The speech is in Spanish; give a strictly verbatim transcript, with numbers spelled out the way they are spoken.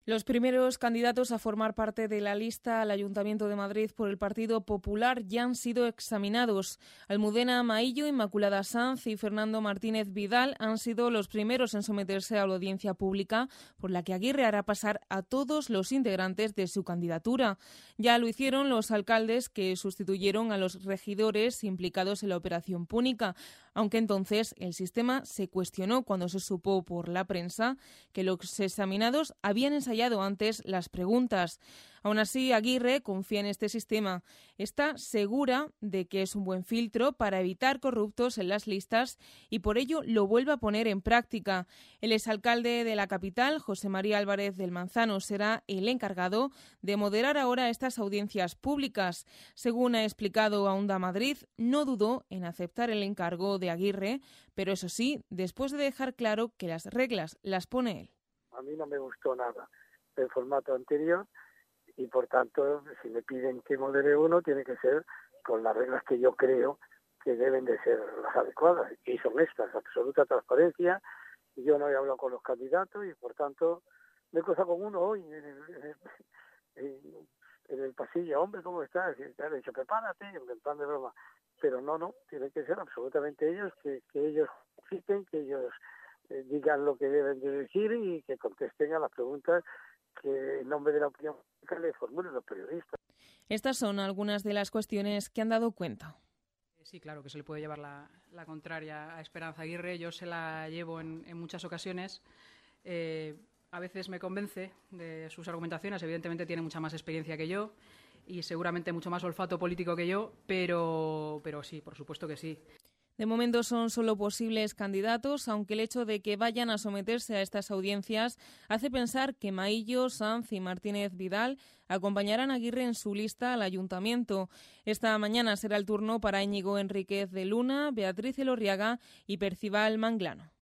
Los primeros candidatos a formar parte de la lista al Ayuntamiento de Madrid por el Partido Popular ya han sido examinados. Almudena Maillo, Inmaculada Sanz y Fernando Martínez Vidal han sido los primeros en someterse a la audiencia pública, por la que Aguirre hará pasar a todos los integrantes de su candidatura. Ya lo hicieron los alcaldes que sustituyeron a los regidores implicados en la Operación Púnica, aunque entonces el sistema se cuestionó cuando se supo por la prensa que los examinados habían ensayado antes las preguntas. Aún así, Aguirre confía en este sistema. Está segura de que es un buen filtro para evitar corruptos en las listas y por ello lo vuelve a poner en práctica. El exalcalde de la capital, José María Álvarez del Manzano, será el encargado de moderar ahora estas audiencias públicas. Según ha explicado a Onda Madrid, no dudó en aceptar el encargo de Aguirre, pero eso sí, después de dejar claro que las reglas las pone él. A mí no me gustó nada el formato anterior y, por tanto, si me piden que modere uno, tiene que ser con las reglas que yo creo que deben de ser las adecuadas. Y son estas, absoluta transparencia. Yo no he hablado con los candidatos y, por tanto, me he cruzado con uno hoy en el, en el, en el pasillo. Hombre, ¿cómo estás? Y te han dicho, prepárate, en plan de broma. Pero no, no, tiene que ser absolutamente ellos, que, que ellos citen, que ellos eh, digan lo que deben de decir y que contesten a las preguntas que en nombre de la opinión pública le formulen los periodistas. Estas son algunas de las cuestiones que han dado cuenta. Sí, claro que se le puede llevar la, la contraria a Esperanza Aguirre. Yo se la llevo en, en muchas ocasiones. Eh, a veces me convence de sus argumentaciones. Evidentemente tiene mucha más experiencia que yo y seguramente mucho más olfato político que yo, pero, pero sí, por supuesto que sí. De momento son solo posibles candidatos, aunque el hecho de que vayan a someterse a estas audiencias hace pensar que Maillo, Sanz y Martínez Vidal acompañarán a Aguirre en su lista al Ayuntamiento. Esta mañana será el turno para Íñigo Enríquez de Luna, Beatriz Elorriaga y Percival Manglano.